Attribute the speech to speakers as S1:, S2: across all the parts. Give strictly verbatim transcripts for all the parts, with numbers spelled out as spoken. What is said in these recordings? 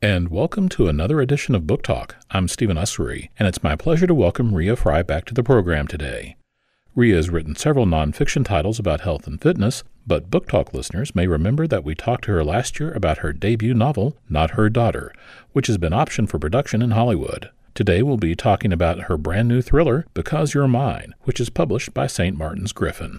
S1: And welcome to another edition of Book Talk. I'm Stephen Ussery, and it's my pleasure to welcome Ria Fry back to the program today. Ria has written several nonfiction titles about health and fitness, but Book Talk listeners may remember that we talked to her last year about her debut novel, Not Her Daughter, which has been optioned for production in Hollywood. Today we'll be talking about her brand new thriller, Because You're Mine, which is published by Saint Martin's Griffin.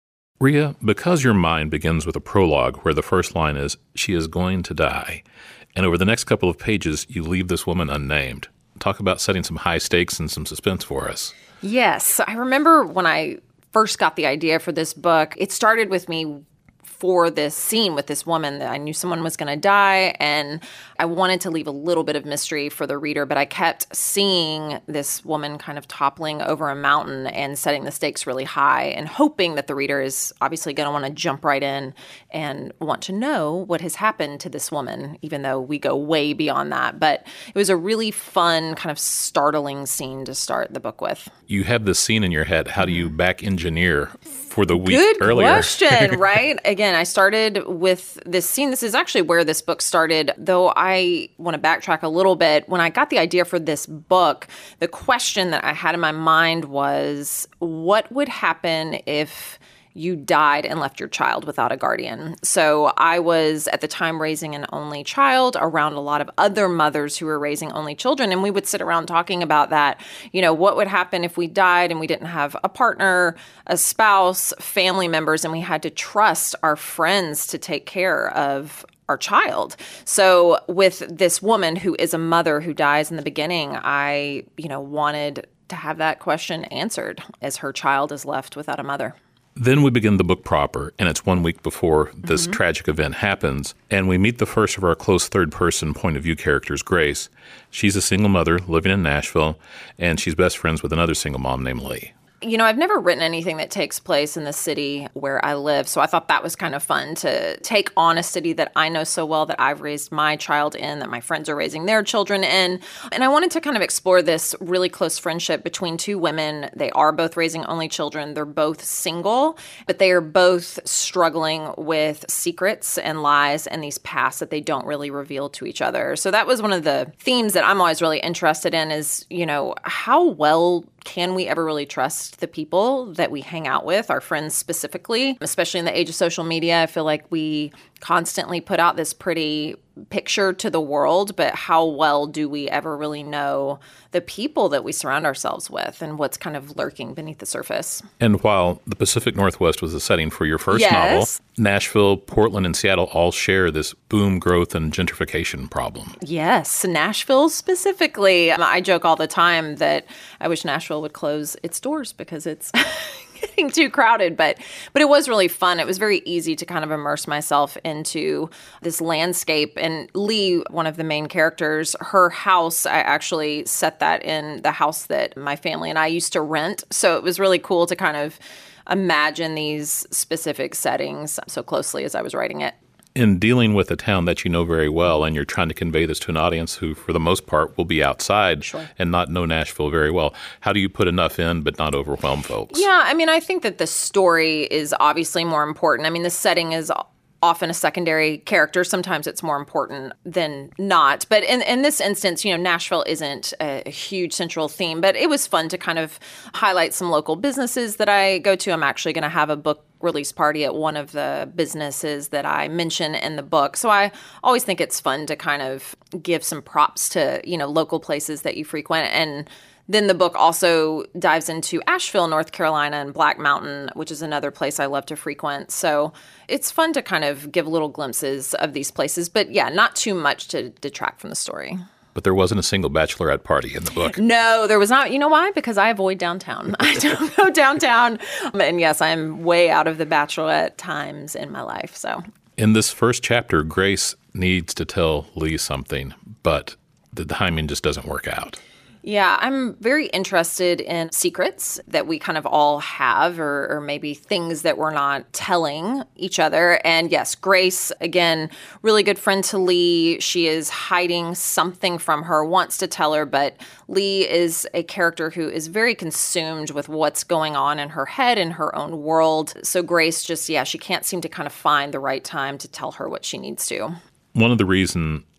S1: Ria, Because You're Mine begins with a prologue where the first line is, "She is going to die." And over the next couple of pages, you leave this woman unnamed. Talk about setting some high stakes and some suspense for us.
S2: Yes. I remember when I first got the idea for this book, it started with me for this scene with this woman that I knew someone was going to die, and I wanted to leave a little bit of mystery for the reader, but I kept seeing this woman kind of toppling over a mountain and setting the stakes really high and hoping that the reader is obviously going to want to jump right in and want to know what has happened to this woman, even though we go way beyond that. But it was a really fun, kind of startling scene to start the book with.
S1: You have this scene in your head. How do you back engineer for the week
S2: Good
S1: earlier?
S2: Good question, right? Again, I started with this scene. This is actually where this book started, though I want to backtrack a little bit. When I got the idea for this book, the question that I had in my mind was, what would happen if you died and left your child without a guardian? So I was at the time raising an only child around a lot of other mothers who were raising only children. And we would sit around talking about that. You know, what would happen if we died and we didn't have a partner, a spouse, family members, and we had to trust our friends to take care of our child. So with this woman who is a mother who dies in the beginning, I, you know, wanted to have that question answered as her child is left without a mother.
S1: Then we begin the book proper, and it's one week before this mm-hmm. tragic event happens, and we meet the first of our close third-person point-of-view characters, Grace. She's a single mother living in Nashville, and she's best friends with another single mom named Lee.
S2: You know, I've never written anything that takes place in the city where I live, so I thought that was kind of fun to take on a city that I know so well, that I've raised my child in, that my friends are raising their children in. And I wanted to kind of explore this really close friendship between two women. They are both raising only children. They're both single, but they are both struggling with secrets and lies and these pasts that they don't really reveal to each other. So that was one of the themes that I'm always really interested in is, you know, how well can we ever really trust the people that we hang out with, our friends specifically, especially in the age of social media? I feel like we constantly put out this pretty picture to the world, but how well do we ever really know the people that we surround ourselves with and what's kind of lurking beneath the surface?
S1: And while the Pacific Northwest was the setting for your first
S2: yes.
S1: novel, Nashville, Portland, and Seattle all share this boom, growth, and gentrification problem.
S2: Yes, Nashville specifically. I joke all the time that I wish Nashville would close its doors because it's getting too crowded, but but it was really fun. It was very easy to kind of immerse myself into this landscape. And Lee, one of the main characters, her house, I actually set that in the house that my family and I used to rent. So it was really cool to kind of imagine these specific settings so closely as I was writing it.
S1: In dealing with a town that you know very well, and you're trying to convey this to an audience who, for the most part, will be outside
S2: sure.
S1: and not know Nashville very well, how do you put enough in but not overwhelm folks?
S2: Yeah, I mean, I think that the story is obviously more important. I mean, the setting is often a secondary character. Sometimes it's more important than not. But in, in this instance, you know, Nashville isn't a, a huge central theme, but it was fun to kind of highlight some local businesses that I go to. I'm actually going to have a book release party at one of the businesses that I mention in the book. So I always think it's fun to kind of give some props to, you know, local places that you frequent. And then the book also dives into Asheville, North Carolina, and Black Mountain, which is another place I love to frequent. So it's fun to kind of give little glimpses of these places. But yeah, not too much to detract from the story.
S1: But there wasn't a single bachelorette party in the book.
S2: No, there was not. You know why? Because I avoid downtown. I don't go downtown. And yes, I'm way out of the bachelorette times in my life. So
S1: in this first chapter, Grace needs to tell Lee something, but the timing just doesn't work out.
S2: Yeah, I'm very interested in secrets that we kind of all have, or, or maybe things that we're not telling each other. And yes, Grace, again, really good friend to Lee. She is hiding something from her, wants to tell her, but Lee is a character who is very consumed with what's going on in her head, in her own world. So Grace just, yeah, she can't seem to kind of find the right time to tell her what she needs to.
S1: One of the reasons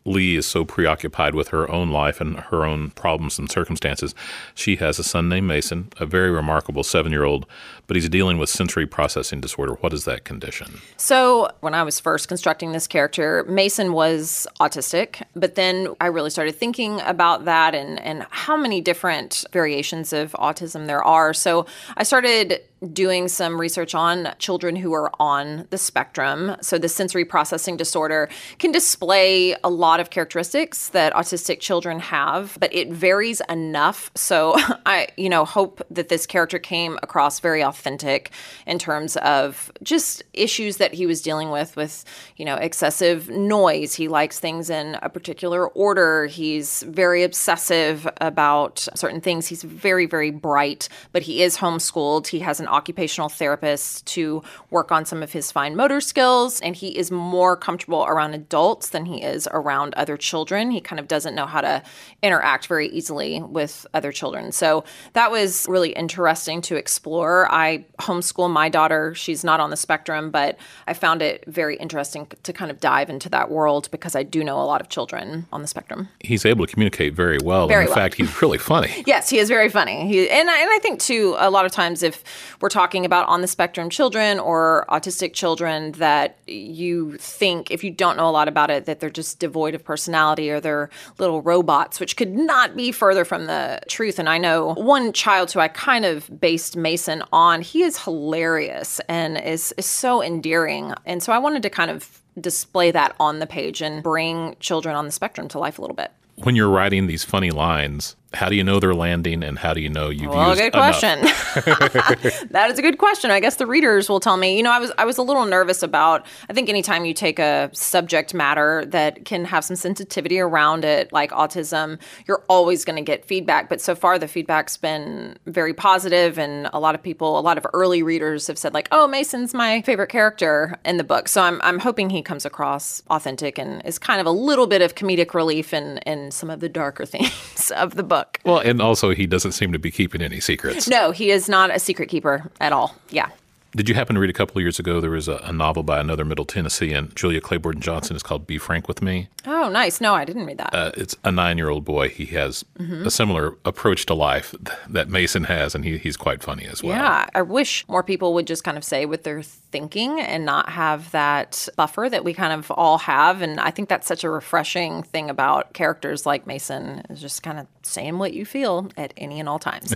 S1: Lee is so preoccupied with her own life and her own problems and circumstances. She has a son named Mason, a very remarkable seven-year-old, but he's dealing with sensory processing disorder. What is that condition?
S2: So when I was first constructing this character, Mason was autistic, but then I really started thinking about that and, and how many different variations of autism there are. So I started doing some research on children who are on the spectrum. So the sensory processing disorder can display a lot of characteristics that autistic children have, but it varies enough. So I, you know, hope that this character came across very authentic in terms of just issues that he was dealing with, with, you know, excessive noise. He likes things in a particular order. He's very obsessive about certain things. He's very, very bright, but he is homeschooled. He has an occupational therapist to work on some of his fine motor skills, and he is more comfortable around adults than he is around other children. He kind of doesn't know how to interact very easily with other children. So that was really interesting to explore. I homeschool my daughter. She's not on the spectrum, but I found it very interesting to kind of dive into that world because I do know a lot of children on the spectrum.
S1: He's able to communicate very well.
S2: Very
S1: and in
S2: well.
S1: fact, he's really funny.
S2: Yes, he is very funny. He, and, I, and I think, too, a lot of times if we're talking about on the spectrum children or autistic children, that you think, if you don't know a lot about it, that they're just devoid of personality or they're little robots, which could not be further from the truth. And I know one child who I kind of based Mason on, he is hilarious and is, is so endearing. And so I wanted to kind of display that on the page and bring children on the spectrum to life a little bit.
S1: When you're writing these funny lines, how do you know they're landing and how do you know you've
S2: well,
S1: used
S2: good
S1: enough?
S2: question. That is a good question. I guess the readers will tell me. You know, I was I was a little nervous about, I think anytime you take a subject matter that can have some sensitivity around it, like autism, you're always going to get feedback. But so far, the feedback's been very positive, and a lot of people, a lot of early readers have said like, oh, Mason's my favorite character in the book. So I'm I'm hoping he comes across authentic and is kind of a little bit of comedic relief in, in some of the darker themes of the book.
S1: Well, and also he doesn't seem to be keeping any secrets.
S2: No, he is not a secret keeper at all. Yeah.
S1: Did you happen to read a couple of years ago, there was a, a novel by another Middle Tennessean, Julia Claiborne Johnson. It's called Be Frank With Me.
S2: Oh, nice. No, I didn't read that.
S1: Uh, it's a nine-year-old boy. He has mm-hmm. a similar approach to life that Mason has, and he, he's quite funny as well.
S2: Yeah, I wish more people would just kind of say what they're thinking and not have that buffer that we kind of all have. And I think that's such a refreshing thing about characters like Mason, is just kind of saying what you feel at any and all times.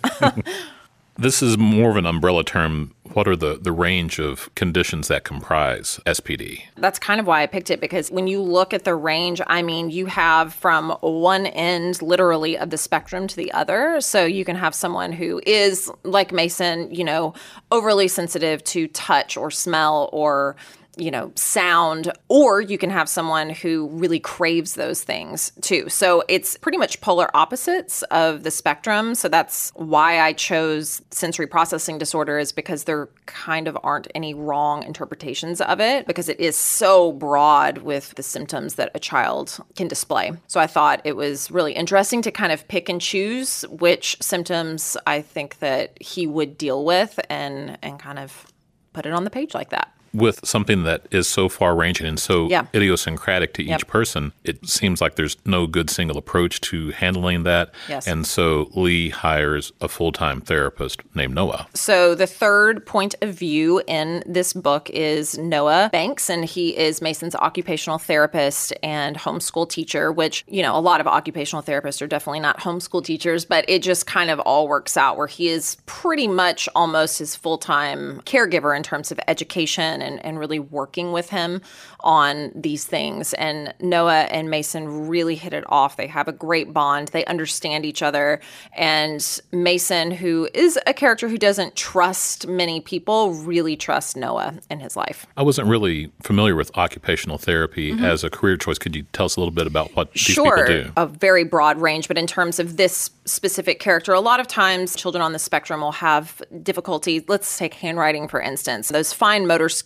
S1: This is more of an umbrella term. What are the, the range of conditions that comprise S P D?
S2: That's kind of why I picked it, because when you look at the range, I mean, you have from one end, literally, of the spectrum to the other. So you can have someone who is, like Mason, you know, overly sensitive to touch or smell or you know, sound, or you can have someone who really craves those things too. So it's pretty much polar opposites of the spectrum. So that's why I chose sensory processing disorder, is because there kind of aren't any wrong interpretations of it, because it is so broad with the symptoms that a child can display. So I thought it was really interesting to kind of pick and choose which symptoms I think that he would deal with and, and kind of put it on the page like that.
S1: With something that is so far-ranging and so
S2: yeah.
S1: idiosyncratic to each
S2: yep.
S1: person, it seems like there's no good single approach to handling that.
S2: Yes.
S1: And so Lee hires a full-time therapist named Noah.
S2: So the third point of view in this book is Noah Banks, and he is Mason's occupational therapist and homeschool teacher, which, you know, a lot of occupational therapists are definitely not homeschool teachers, but it just kind of all works out where he is pretty much almost his full-time caregiver in terms of education and, and really working with him on these things. And Noah and Mason really hit it off. They have a great bond. They understand each other. And Mason, who is a character who doesn't trust many people, really trusts Noah in his life.
S1: I wasn't really familiar with occupational therapy
S2: mm-hmm.
S1: as a career choice. Could you tell us a little bit about what these
S2: sure,
S1: people do?
S2: A very broad range. But in terms of this specific character, a lot of times children on the spectrum will have difficulty. Let's take handwriting, for instance. Those fine motor skills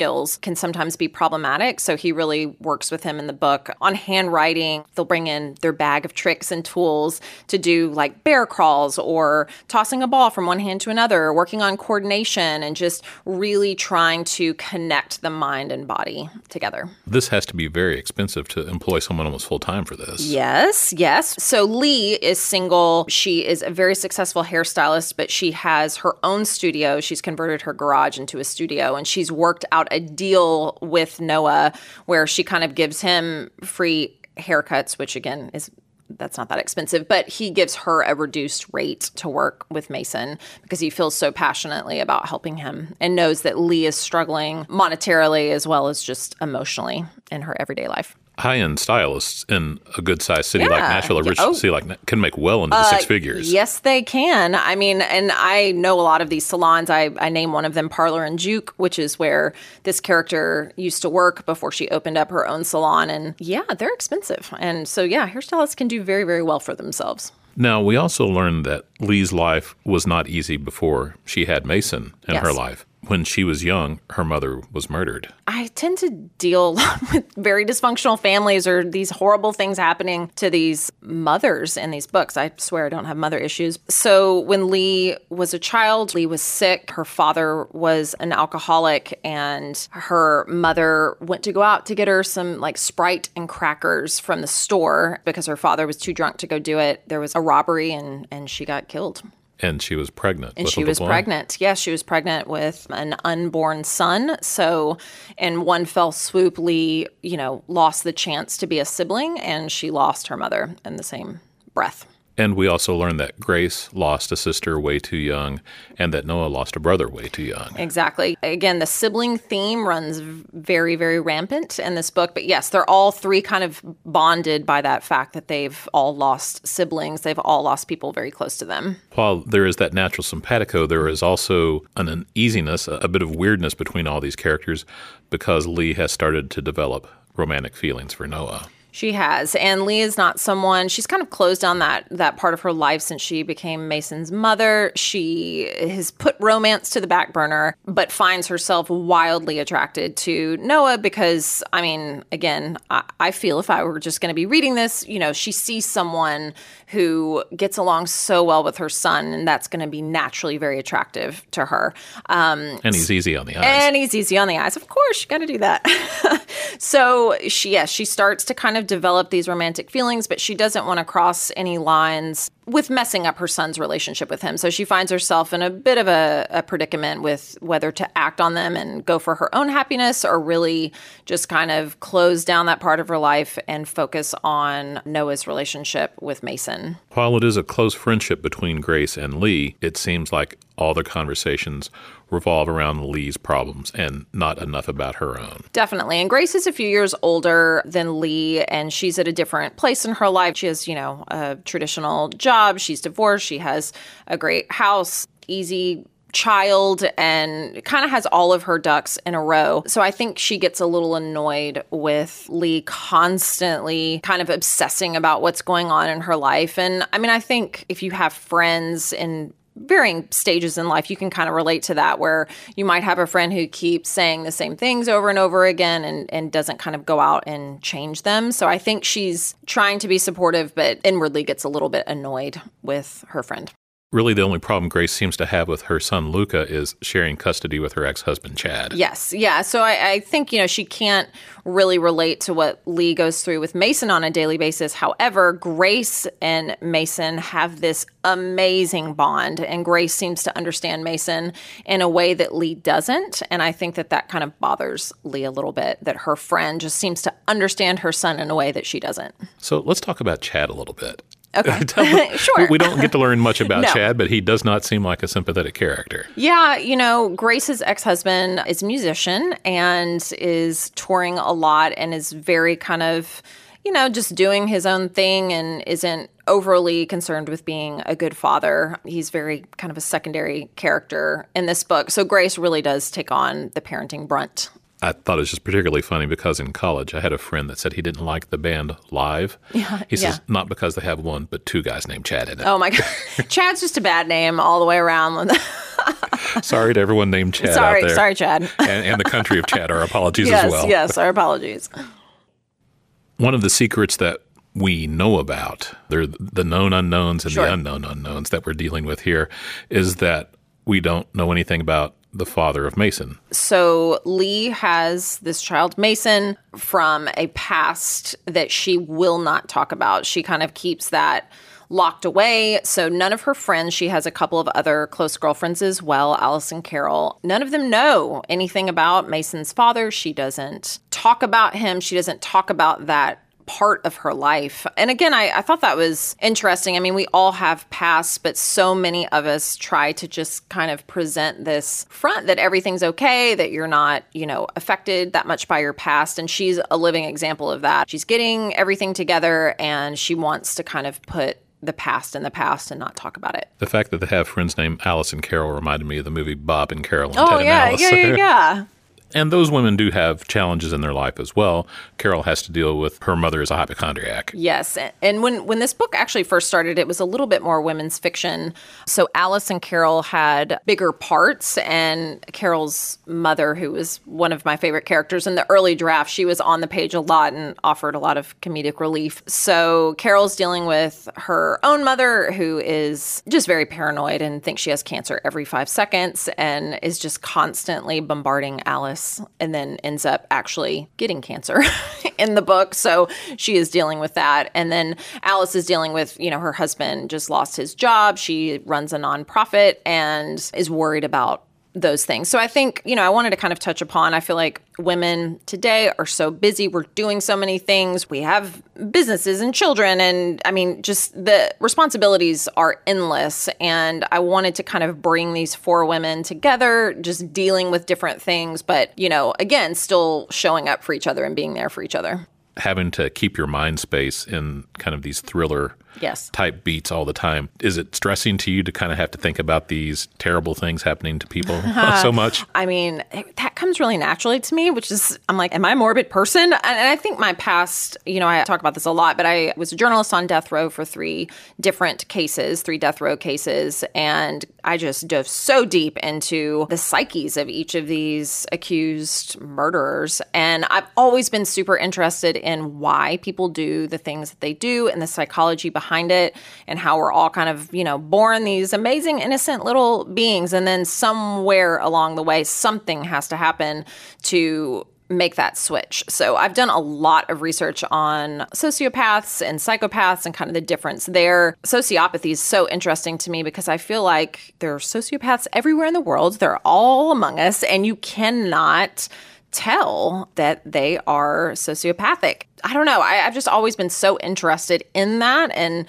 S2: skills can sometimes be problematic. So he really works with him in the book on handwriting. They'll bring in their bag of tricks and tools to do like bear crawls or tossing a ball from one hand to another, or working on coordination and just really trying to connect the mind and body together.
S1: This has to be very expensive to employ someone almost full time for this.
S2: Yes, yes. So Lee is single. She is a very successful hairstylist, but she has her own studio. She's converted her garage into a studio, and she's worked out a deal with Noah where she kind of gives him free haircuts, which again is that's not that expensive, but he gives her a reduced rate to work with Mason because he feels so passionately about helping him and knows that Lee is struggling monetarily as well as just emotionally in her everyday life.
S1: High-end stylists in a good-sized city
S2: Yeah.
S1: like Nashville, a rich
S2: Oh.
S1: city like that, can make well into the six figures.
S2: Yes, they can. I mean, and I know a lot of these salons. I, I name one of them Parlor and Juke, which is where this character used to work before she opened up her own salon. And yeah, they're expensive. And so, yeah, hairstylists can do very, very well for themselves.
S1: Now, we also learned that Lee's life was not easy before she had Mason in
S2: Yes.
S1: her life. When she was young, her mother was murdered.
S2: I tend to deal with very dysfunctional families or these horrible things happening to these mothers in these books. I swear I don't have mother issues. So when Lee was a child, Lee was sick. Her father was an alcoholic, and her mother went to go out to get her some like Sprite and crackers from the store because her father was too drunk to go do it. There was a robbery, and, and she got killed.
S1: And she was pregnant.
S2: And
S1: with
S2: she
S1: a
S2: was
S1: boy.
S2: pregnant. Yes, she was pregnant with an unborn son. So in one fell swoop, Lee, you know, lost the chance to be a sibling, and she lost her mother in the same breath.
S1: And we also learned that Grace lost a sister way too young and that Noah lost a brother way too young.
S2: Exactly. Again, the sibling theme runs very, very rampant in this book. But yes, they're all three kind of bonded by that fact that they've all lost siblings. They've all lost people very close to them.
S1: While there is that natural simpatico, there is also an uneasiness, a bit of weirdness between all these characters because Lee has started to develop romantic feelings for Noah.
S2: She has. And Lee is not someone, she's kind of closed down that that part of her life since she became Mason's mother. She has put romance to the back burner, but finds herself wildly attracted to Noah because, I mean, again, I, I feel if I were just going to be reading this, you know, she sees someone who gets along so well with her son, and that's going to be naturally very attractive to her. Um,
S1: And he's easy on the eyes.
S2: and he's easy on the eyes. Of course, you got to do that. So she, yes, she starts to kind of develop these romantic feelings, but she doesn't want to cross any lines with messing up her son's relationship with him. So she finds herself in a bit of a, a predicament with whether to act on them and go for her own happiness or really just kind of close down that part of her life and focus on Noah's relationship with Mason.
S1: While it is a close friendship between Grace and Lee, it seems like all the conversations revolve around Lee's problems and not enough about her own.
S2: Definitely. And Grace is a few years older than Lee, and she's at a different place in her life. She has, you know, a traditional job. She's divorced. She has a great house, easy child, and kind of has all of her ducks in a row. So I think she gets a little annoyed with Lee constantly kind of obsessing about what's going on in her life. And I mean, I think if you have friends in varying stages in life, you can kind of relate to that, where you might have a friend who keeps saying the same things over and over again and, and doesn't kind of go out and change them. So I think she's trying to be supportive, but inwardly gets a little bit annoyed with her friend.
S1: Really, the only problem Grace seems to have with her son Luca is sharing custody with her ex-husband Chad.
S2: Yes. Yeah. So I, I think, you know, she can't really relate to what Lee goes through with Mason on a daily basis. However, Grace and Mason have this amazing bond, and Grace seems to understand Mason in a way that Lee doesn't. And I think that that kind of bothers Lee a little bit, that her friend just seems to understand her son in a way that she doesn't.
S1: So let's talk about Chad a little bit.
S2: Okay.
S1: Tell-
S2: Sure.
S1: We don't get to learn much about
S2: No.
S1: Chad, but he does not seem like a sympathetic character.
S2: Yeah, you know, Grace's ex-husband is a musician and is touring a lot and is very kind of, you know, just doing his own thing and isn't overly concerned with being a good father. He's very kind of a secondary character in this book. So Grace really does take on the parenting brunt.
S1: I thought it was just particularly funny because in college I had a friend that said he didn't like the band Live.
S2: Yeah,
S1: He says
S2: yeah.
S1: not because they have one, but two guys named Chad in it.
S2: Oh my God. Chad's just a bad name all the way around.
S1: Sorry to everyone named Chad
S2: sorry,
S1: out there.
S2: Sorry, Chad.
S1: and, and the country of Chad, our apologies
S2: yes,
S1: as well.
S2: Yes, our apologies.
S1: One of the secrets that we know about, they're the known unknowns and sure. the unknown unknowns that we're dealing with here, is that we don't know anything about the father of Mason.
S2: So Lee has this child, Mason, from a past that she will not talk about. She kind of keeps that locked away. So none of her friends, she has a couple of other close girlfriends as well, Alice and Carol. None of them know anything about Mason's father. She doesn't talk about him. She doesn't talk about that part of her life. And again, I, I thought that was interesting. I mean, we all have pasts, but so many of us try to just kind of present this front that everything's okay, that you're not, you know, affected that much by your past. And she's a living example of that. She's getting everything together and she wants to kind of put the past in the past and not talk about it.
S1: The fact that they have friends named Alice and Carol reminded me of the movie Bob and Carol and
S2: oh,
S1: Ted and
S2: yeah,
S1: Alice.
S2: yeah, yeah, yeah.
S1: And those women do have challenges in their life as well. Carol has to deal with her mother as a hypochondriac.
S2: Yes. And when, when this book actually first started, it was a little bit more women's fiction. So Alice and Carol had bigger parts. And Carol's mother, who was one of my favorite characters in the early draft, she was on the page a lot and offered a lot of comedic relief. So Carol's dealing with her own mother, who is just very paranoid and thinks she has cancer every five seconds and is just constantly bombarding Alice, and then ends up actually getting cancer in the book. So she is dealing with that. And then Alice is dealing with, you know, her husband just lost his job. She runs a nonprofit and is worried about those things. So I think, you know, I wanted to kind of touch upon, I feel like women today are so busy. We're doing so many things. We have businesses and children. And I mean, just the responsibilities are endless. And I wanted to kind of bring these four women together, just dealing with different things. But, you know, again, still showing up for each other and being there for each other.
S1: Having to keep your mind space in kind of these thriller
S2: yes.
S1: type beats all the time. Is it stressing to you to kind of have to think about these terrible things happening to people uh, so much?
S2: I mean, that comes really naturally to me, which is, I'm like, am I a morbid person? And I think my past, you know, I talk about this a lot, but I was a journalist on death row for three different cases, three death row cases. And I just dove so deep into the psyches of each of these accused murderers. And I've always been super interested in why people do the things that they do and the psychology behind it and how we're all kind of, you know, born these amazing, innocent little beings. And then somewhere along the way, something has to happen to make that switch. So I've done a lot of research on sociopaths and psychopaths and kind of the difference there. Sociopathy is so interesting to me because I feel like there are sociopaths everywhere in the world. They're all among us, and you cannot tell that they are sociopathic. I don't know. I, I've just always been so interested in that and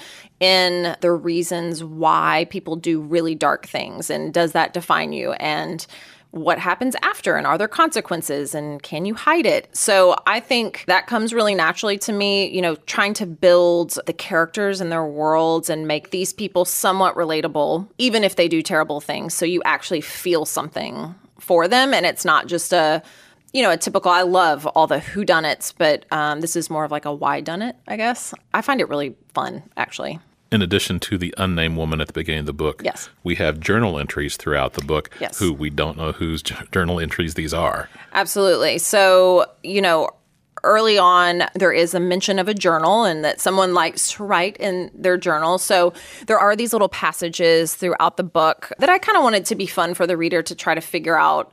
S2: in the reasons why people do really dark things. And does that define you? And what happens after? And are there consequences? And can you hide it? So I think that comes really naturally to me, you know, trying to build the characters and their worlds and make these people somewhat relatable, even if they do terrible things. So you actually feel something for them. And it's not just a, you know, a typical, I love all the whodunits, but um, this is more of like a why done it, I guess. I find it really fun, actually.
S1: In addition to the unnamed woman at the beginning of the book,
S2: yes.
S1: we have journal entries throughout the book
S2: yes.
S1: who we don't know whose journal entries these are.
S2: Absolutely. So, you know, early on, there is a mention of a journal and that someone likes to write in their journal. So there are these little passages throughout the book that I kind of wanted to be fun for the reader to try to figure out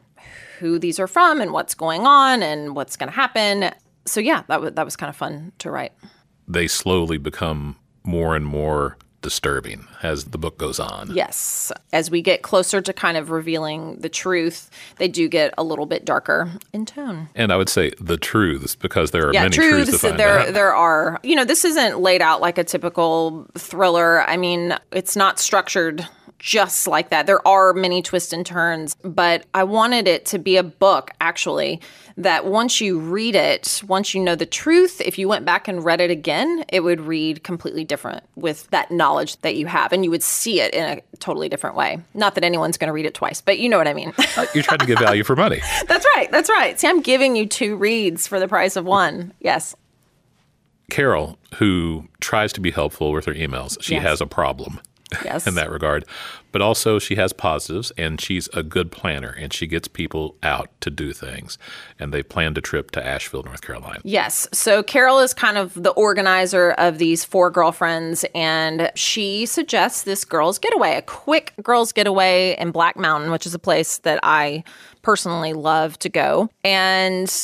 S2: who these are from and what's going on and what's going to happen. So yeah, that was, that was kind of fun to write.
S1: They slowly become more and more disturbing as the book goes on.
S2: Yes. As we get closer to kind of revealing the truth, they do get a little bit darker in tone.
S1: And I would say the truths, because there are
S2: yeah,
S1: many
S2: truths,
S1: truths to find
S2: there,
S1: out.
S2: There are. You know, this isn't laid out like a typical thriller. I mean, it's not structured just like that. There are many twists and turns, but I wanted it to be a book, actually, that once you read it, once you know the truth, if you went back and read it again, it would read completely different with that knowledge that you have, and you would see it in a totally different way. Not that anyone's going to read it twice, but you know what I mean.
S1: You're trying to get value for money.
S2: That's right. That's right. See, I'm giving you two reads for the price of one. Yes.
S1: Carol, who tries to be helpful with her emails, she
S2: yes.
S1: has a problem.
S2: yes.
S1: in that regard. But also she has positives, and she's a good planner, and she gets people out to do things. And they planned a trip to Asheville, North Carolina.
S2: Yes. So Carol is kind of the organizer of these four girlfriends, and she suggests this girls' getaway, a quick girls' getaway in Black Mountain, which is a place that I personally love to go. And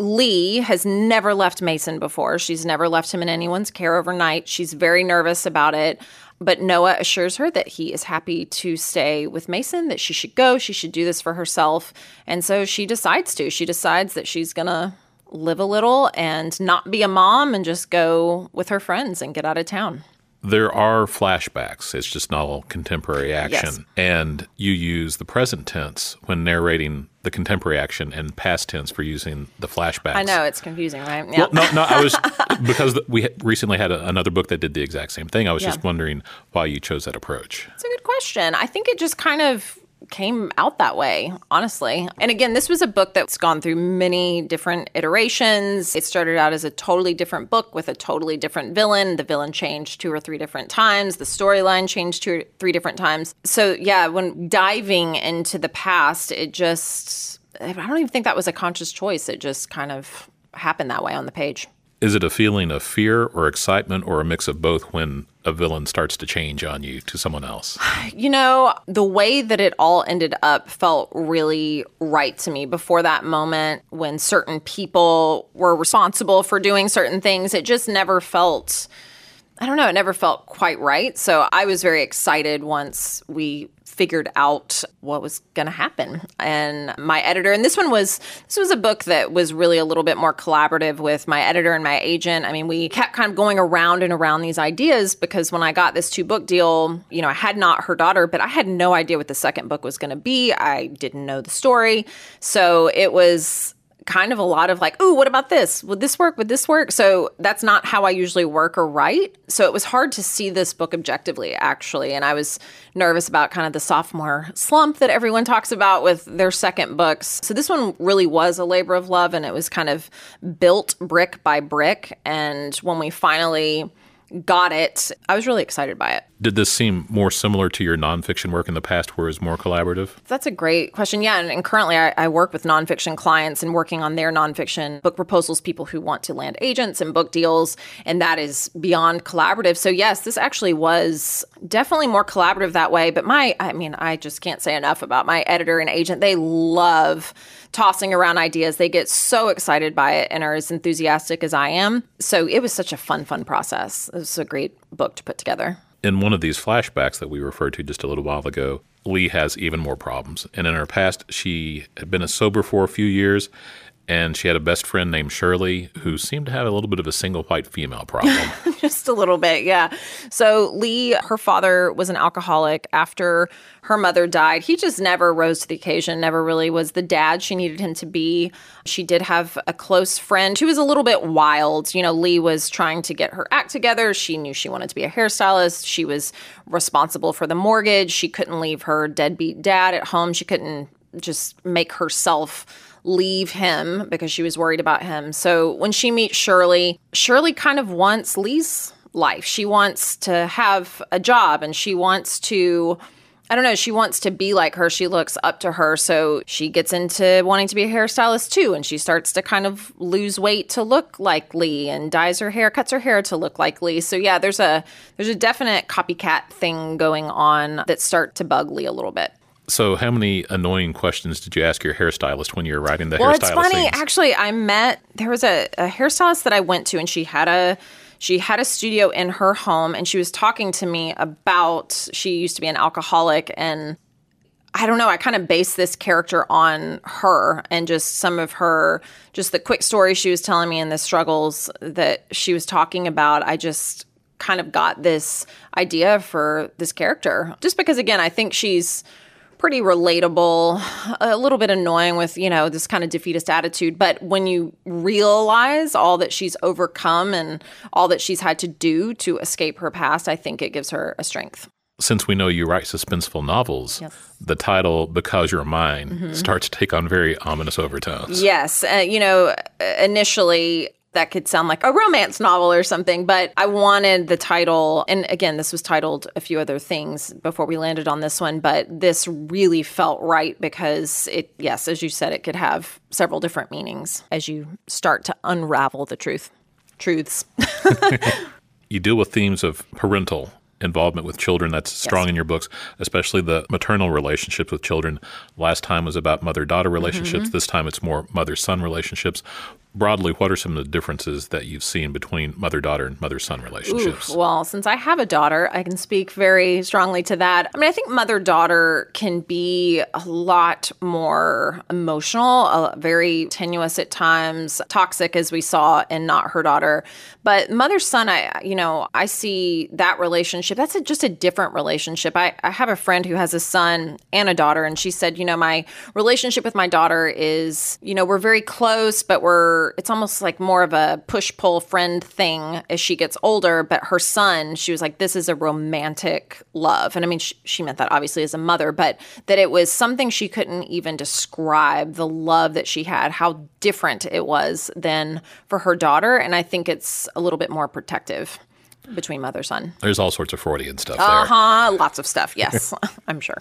S2: Lee has never left Mason before. She's never left him in anyone's care overnight. She's very nervous about it. But Noah assures her that he is happy to stay with Mason, that she should go. She should do this for herself. And so she decides to. She decides that she's going to live a little and not be a mom and just go with her friends and get out of town.
S1: There are flashbacks. It's just not all contemporary action.
S2: Yes.
S1: And you use the present tense when narrating the contemporary action and past tense for using the flashbacks.
S2: I know, it's confusing, right? Yeah.
S1: Well, no, no, I was, because we recently had a, another book that did the exact same thing. I was
S2: Yeah.
S1: just wondering why you chose that approach.
S2: It's a good question. I think it just kind of came out that way, honestly. And again, this was a book that's gone through many different iterations. It started out as a totally different book with a totally different villain. The villain changed two or three different times. The storyline changed two or three different times. So yeah, when diving into the past, it just, I don't even think that was a conscious choice. It just kind of happened that way on the page.
S1: Is it a feeling of fear or excitement or a mix of both when a villain starts to change on you to someone else?
S2: You know, the way that it all ended up felt really right to me. Before that moment, when certain people were responsible for doing certain things, it just never felt, I don't know, it never felt quite right. So I was very excited once we figured out what was going to happen. And my editor, and this one was, this was a book that was really a little bit more collaborative with my editor and my agent. I mean, we kept kind of going around and around these ideas because when I got this two book deal, you know, I had Not Her Daughter, but I had no idea what the second book was going to be. I didn't know the story. So it was kind of a lot of like, ooh, what about this? Would this work? Would this work? So that's not how I usually work or write. So it was hard to see this book objectively, actually. And I was nervous about kind of the sophomore slump that everyone talks about with their second books. So this one really was a labor of love, and it was kind of built brick by brick. And when we finally got it, I was really excited by it.
S1: Did this seem more similar to your nonfiction work in the past where it's more collaborative?
S2: That's a great question. Yeah, and, and currently I, I work with nonfiction clients and working on their nonfiction book proposals, people who want to land agents and book deals, and that is beyond collaborative. So yes, this actually was definitely more collaborative that way. But my, I mean, I just can't say enough about my editor and agent. They love tossing around ideas. They get so excited by it and are as enthusiastic as I am. So it was such a fun, fun process. It was a great book to put together.
S1: In one of these flashbacks that we referred to just a little while ago, Lee has even more problems. And in her past, she had been a sober for a few years, and she had a best friend named Shirley who seemed to have a little bit of a single white female problem.
S2: Just a little bit, yeah. So Lee, her father was an alcoholic. After her mother died, he just never rose to the occasion, never really was the dad she needed him to be. She did have a close friend who was a little bit wild. You know, Lee was trying to get her act together. She knew she wanted to be a hairstylist. She was responsible for the mortgage. She couldn't leave her deadbeat dad at home. She couldn't just make herself leave him because she was worried about him. So when she meets Shirley, Shirley kind of wants Lee's life. She wants to have a job, and she wants to, I don't know, she wants to be like her. She looks up to her. So she gets into wanting to be a hairstylist too. And she starts to kind of lose weight to look like Lee and dyes her hair, cuts her hair to look like Lee. So yeah, there's a, there's a definite copycat thing going on that start to bug Lee a little bit.
S1: So how many annoying questions did you ask your hairstylist when you were writing the
S2: well,
S1: hairstylist
S2: Well, it's funny.
S1: scenes?
S2: Actually, I met, there was a, a hairstylist that I went to, and she had a, she had a studio in her home, and she was talking to me about, she used to be an alcoholic, and I don't know, I kind of based this character on her and just some of her, just the quick stories she was telling me and the struggles that she was talking about. I just kind of got this idea for this character. Just because, again, I think she's pretty relatable, a little bit annoying with, you know, this kind of defeatist attitude. But when you realize all that she's overcome and all that she's had to do to escape her past, I think it gives her a strength.
S1: Since we know you write suspenseful novels,
S2: yes.
S1: the title, Because You're Mine, mm-hmm. starts to take on very ominous overtones.
S2: Yes. Uh, you know, initially, that could sound like a romance novel or something, but I wanted the title, and again, this was titled a few other things before we landed on this one, but this really felt right because it, yes, as you said, it could have several different meanings as you start to unravel the truth, truths.
S1: You deal with themes of parental involvement with children. That's strong yes. in your books, especially the maternal relationships with children. Last time was about mother-daughter relationships. Mm-hmm. This time it's more mother-son relationships. Broadly, what are some of the differences that you've seen between mother-daughter and mother-son relationships?
S2: Ooh, well, since I have a daughter, I can speak very strongly to that. I mean, I think mother-daughter can be a lot more emotional, uh, very tenuous at times, toxic as we saw in Not Her Daughter. But mother-son, I, you know, I see that relationship. That's a, just a different relationship. I, I have a friend who has a son and a daughter, and she said, you know, my relationship with my daughter is, you know, we're very close, but we're it's almost like more of a push-pull friend thing as she gets older. But her son, she was like, this is a romantic love. And I mean, she, she meant that obviously as a mother, but that it was something she couldn't even describe, the love that she had, how different it was than for her daughter. And I think it's a little bit more protective between mother and son.
S1: There's all sorts of Freudian stuff
S2: uh-huh.
S1: there.
S2: Uh-huh. Lots of stuff. Yes, I'm sure.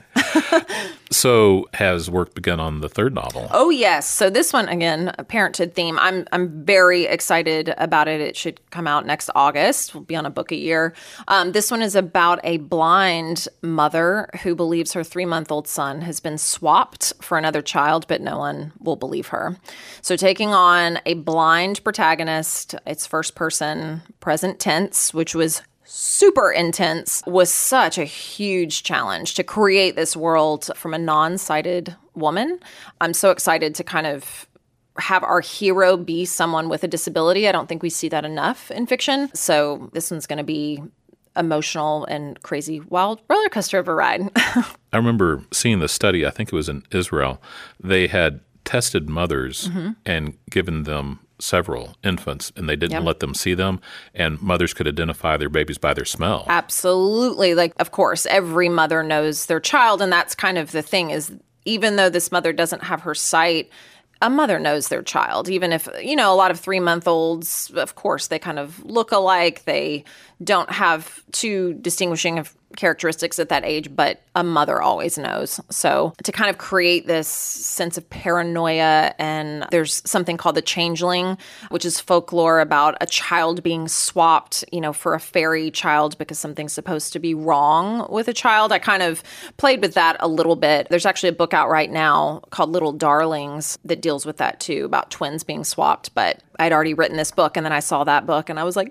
S1: So has work begun on the third novel?
S2: Oh, yes. So this one, again, a parenthood theme. I'm I'm very excited about it. It should come out next August. We'll be on a book a year. Um, this one is about a blind mother who believes her three-month-old son has been swapped for another child, but no one will believe her. So taking on a blind protagonist, it's first person, present tense, which was super intense, was such a huge challenge to create this world from a non-sighted woman. I'm so excited to kind of have our hero be someone with a disability. I don't think we see that enough in fiction. So this one's going to be emotional and crazy, wild roller coaster of a ride.
S1: I remember seeing the study, I think it was in Israel. They had tested mothers mm-hmm. and given them several infants, and they didn't yep. let them see them, and mothers could identify their babies by their smell.
S2: Absolutely. Like, of course, every mother knows their child, and that's kind of the thing is, even though this mother doesn't have her sight, a mother knows their child. Even if, you know, a lot of three-month-olds, of course, they kind of look alike. They don't have too distinguishing of characteristics at that age, but a mother always knows. So to kind of create this sense of paranoia, and there's something called the changeling, which is folklore about a child being swapped, you know, for a fairy child because something's supposed to be wrong with a child. I kind of played with that a little bit. There's actually a book out right now called Little Darlings that deals with that too, about twins being swapped. But I'd already written this book, and then I saw that book, and I was like,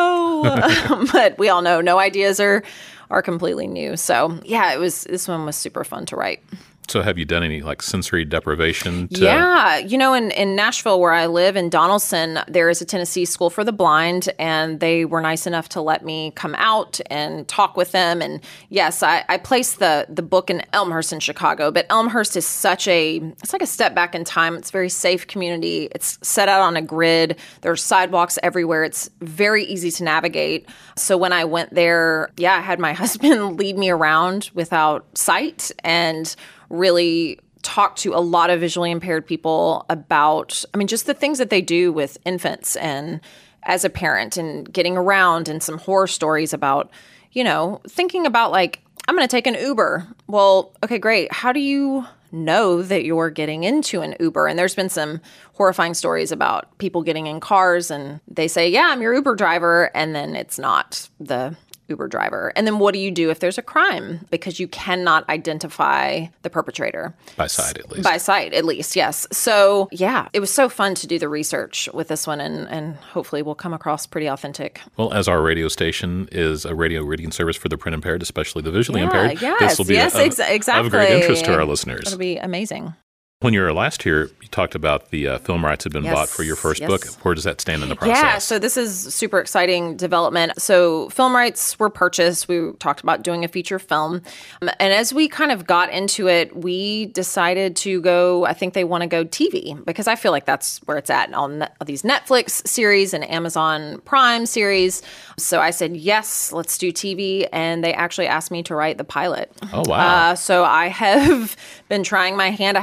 S2: no. But we all know no ideas are are completely new. So yeah, it was. This one was super fun to write.
S1: So have you done any like sensory deprivation? To-
S2: yeah. You know, in, in Nashville where I live, in Donaldson, there is a Tennessee School for the Blind, and they were nice enough to let me come out and talk with them. And yes, I, I placed the the book in Elmhurst in Chicago, but Elmhurst is such a, it's like a step back in time. It's a very safe community. It's set out on a grid. There are sidewalks everywhere. It's very easy to navigate. So when I went there, yeah, I had my husband lead me around without sight and really talk to a lot of visually impaired people about, I mean, just the things that they do with infants and as a parent and getting around, and some horror stories about, you know, thinking about like, I'm going to take an Uber. Well, okay, great. How do you know that you're getting into an Uber? And there's been some horrifying stories about people getting in cars and they say, yeah, I'm your Uber driver. And then it's not the Uber driver. And then what do you do if there's a crime? Because you cannot identify the perpetrator.
S1: By sight, at least.
S2: By sight, at least, yes. So, yeah, it was so fun to do the research with this one, and, and hopefully we'll come across pretty authentic.
S1: Well, as our radio station is a radio reading service for the print impaired, especially the visually
S2: yeah,
S1: impaired,
S2: yes,
S1: this will be
S2: yes,
S1: a,
S2: ex- exactly.
S1: of great interest to our listeners.
S2: It'll be amazing.
S1: When you were last here, you talked about the uh, film rights had been
S2: yes,
S1: bought for your first
S2: yes.
S1: book. Where does that stand in the process?
S2: Yeah, so this is super exciting development. So film rights were purchased. We talked about doing a feature film. Um, and as we kind of got into it, we decided to go, I think they want to go T V, because I feel like that's where it's at on net, these Netflix series and Amazon Prime series. So I said, yes, let's do T V. And they actually asked me to write the pilot.
S1: Oh, wow.
S2: Uh, so I have been trying my hand. I have a wonderful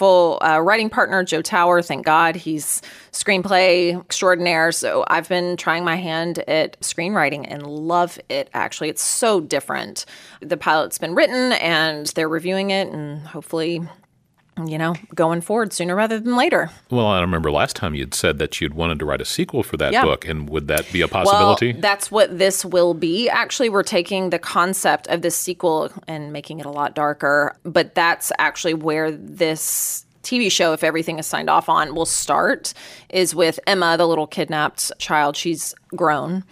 S2: wonderful uh, writing partner, Joe Tower. Thank God. He's screenplay extraordinaire. So I've been trying my hand at screenwriting and love it, actually. It's so different. The pilot's been written and they're reviewing it, and hopefully, you know, going forward sooner rather than later.
S1: Well, I remember last time you'd said that you'd wanted to write a sequel for that
S2: yeah.
S1: book, and would that be a possibility?
S2: Well, that's what this will be. Actually, we're taking the concept of this sequel and making it a lot darker, but that's actually where this T V show, if everything is signed off on, will start, is with Emma, the little kidnapped child. She's grown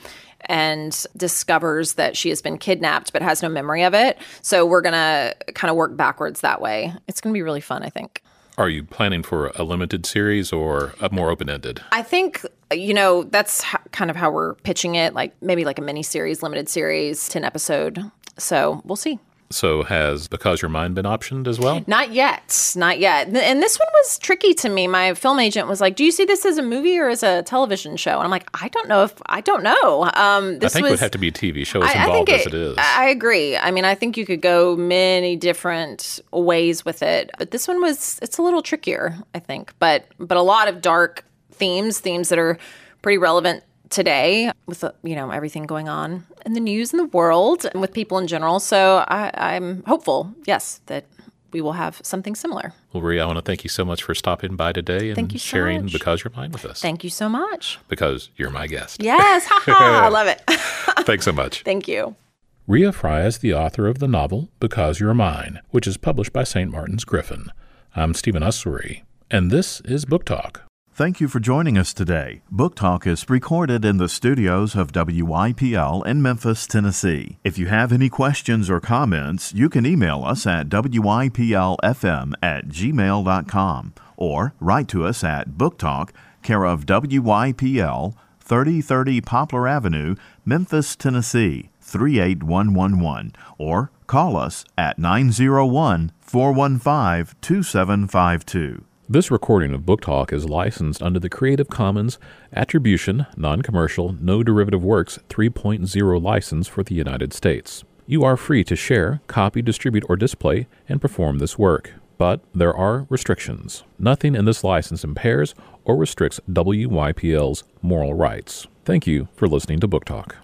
S2: and discovers that she has been kidnapped but has no memory of it. So we're going to kind of work backwards that way. It's going to be really fun, I think.
S1: Are you planning for a limited series or a more open-ended?
S2: I think, you know, that's h- kind of how we're pitching it, like maybe like a mini series, limited series, ten episode. So we'll see.
S1: So has Because Your Mind been optioned as well?
S2: Not yet. Not yet. And this one was tricky to me. My film agent was like, do you see this as a movie or as a television show? And I'm like, I don't know if, I don't know. Um, this
S1: I think
S2: was,
S1: it would have to be a T V show as
S2: I,
S1: involved
S2: I
S1: as
S2: it,
S1: it is.
S2: I agree. I mean, I think you could go many different ways with it. But this one was, it's a little trickier, I think. But, but a lot of dark themes, themes that are pretty relevant today with, you know, everything going on in the news and the world and with people in general. So I, I'm hopeful, yes, that we will have something similar.
S1: Well, Rhea, I want to thank you so much for stopping by today and
S2: Thank you so
S1: sharing
S2: much.
S1: Because Your Mind with us.
S2: Thank you so much.
S1: Because you're my guest.
S2: Yes, haha, I love it.
S1: Thanks so much.
S2: Thank you.
S1: Rhea Fry is the author of the novel Because You're Mine, which is published by Saint Martin's Griffin. I'm Stephen Ussery, and this is Book Talk.
S3: Thank you for joining us today. Book Talk is recorded in the studios of W Y P L in Memphis, Tennessee. If you have any questions or comments, you can email us at W Y P L F M at gmail dot com or write to us at Book Talk, care of W Y P L, thirty thirty Poplar Avenue, Memphis, Tennessee, three eight one one one, or call us at nine oh one, four one five, two seven five two.
S1: This recording of Book Talk is licensed under the Creative Commons Attribution, Non-Commercial, No Derivative Works three point oh license for the United States. You are free to share, copy, distribute, or display and perform this work, but there are restrictions. Nothing in this license impairs or restricts W Y P L's moral rights. Thank you for listening to Book Talk.